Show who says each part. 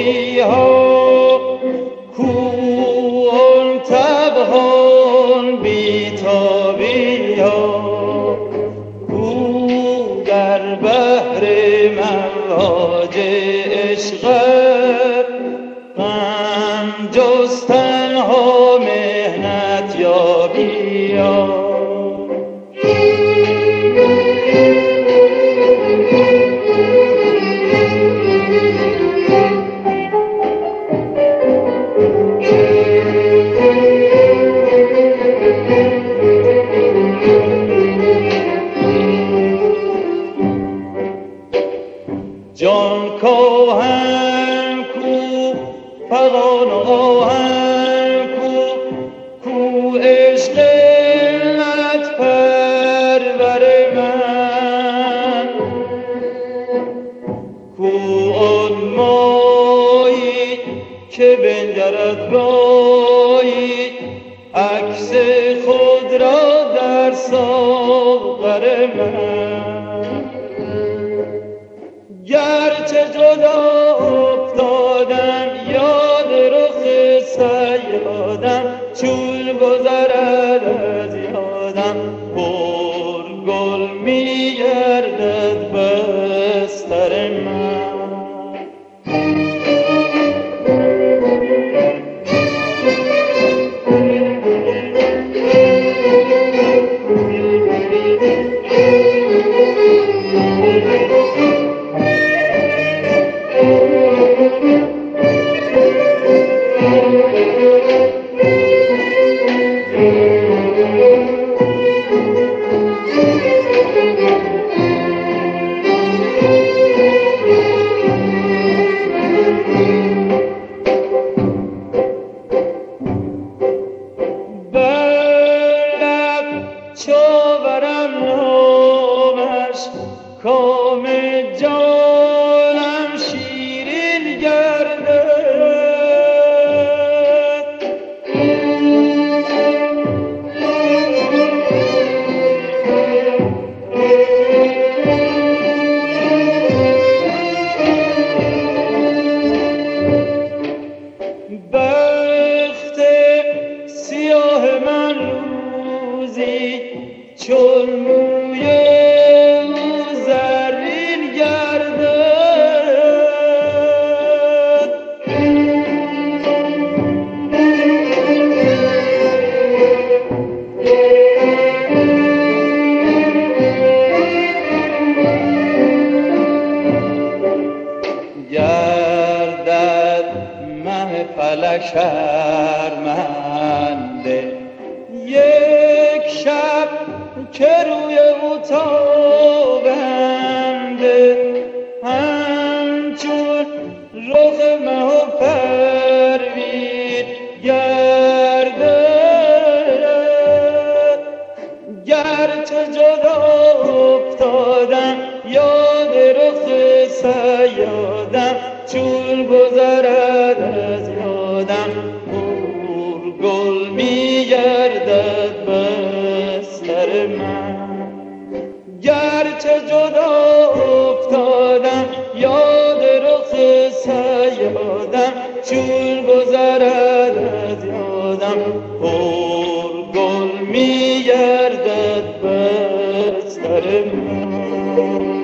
Speaker 1: آبی ها کون تبهان بیتابی ها کو در بحر مواج عشق غم جستن ها مهنت یابی ها جان کاهن کو فغان آهن کو عشق علت پرور من کو آن مایی که بنگرد رایی عکس خود را در ساغر من گرچه جدا افتادم یاد رخ صیادم چون گذرد از یادم پر گل می گردد بستر من چاورم نامش کام جانم شیرین گردد بخت سیاه من روزی چون موی او زرین گردد گردد مه فلک شرمنده یک شب که روی او تابنده همچون رخ مه و پروین گردد گرچه جدا افتادم یاد رخ صیادم چون گذرد از یادم پر گل می گردد بستر من گرچه جدا افتادم یاد رخ صیادم چون گذرد از یادم پر گل می گردد بستر من